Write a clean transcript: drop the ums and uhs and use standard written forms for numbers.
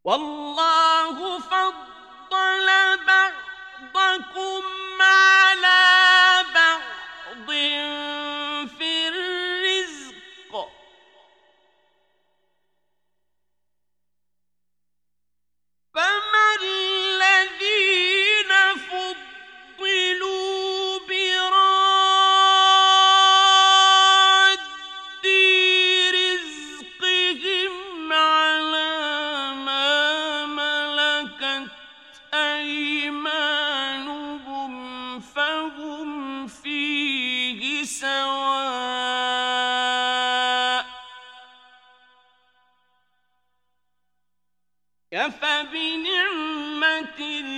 والله فضل بعضكم على بعض في الرزق فما الذين فضلوا براد رزقهم على ما ملكت أيمانهم فهم فيه سواء كفبنعمة